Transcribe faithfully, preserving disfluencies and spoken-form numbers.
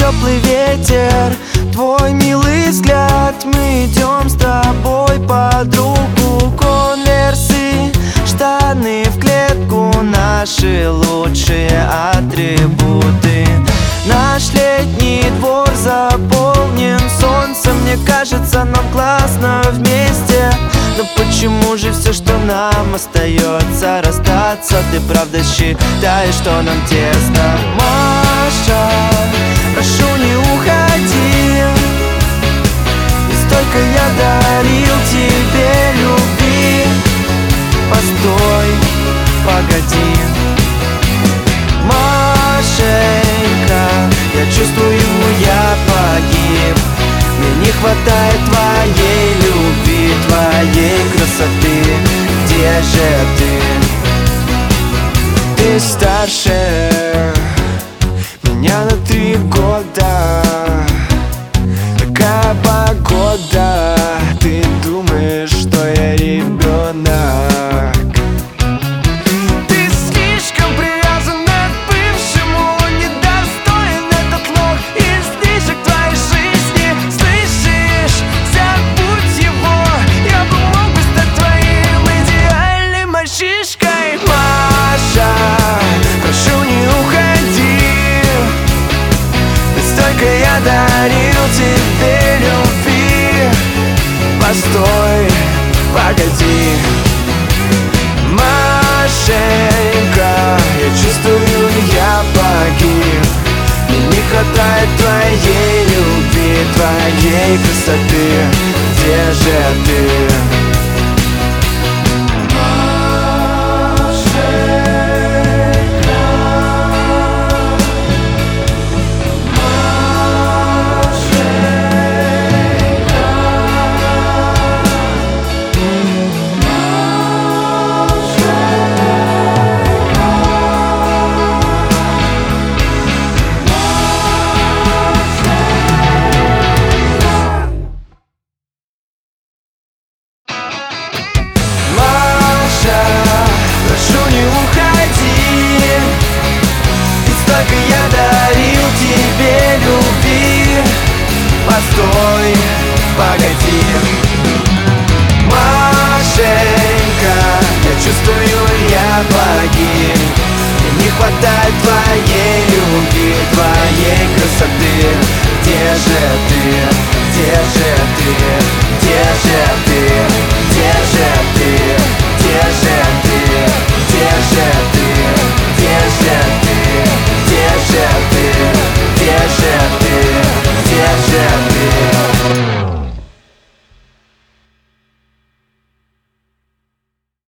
теплый ветер, твой милый взгляд. Мы идем с тобой под руку. Конверсы, штаны в клетку, наши лучшие атрибуты. Наш летний двор заполнен солнцем. Мне кажется, нам классно вместе. Но почему же все, что нам остается, расстаться? Ты правда считаешь, что нам тесно? Маша, прошу, не уходи. И столько я дарил тебе любви. Постой, погоди. Машенька, я чувствую, я погиб. Мне не хватает твоей любви, твоей красоты. Где же ты? Ты старше меня на три года. Такая погода. Ты думаешь, что я ребенок? Я дарил тебе любви. Постой, погоди. Машенька, я чувствую, я погиб. Мне не хватает твоей любви, твоей красоты. Где же ты? Я дарил тебе любви. Постой, погоди. Машенька, я чувствую, я погиб. Мне не хватает твоей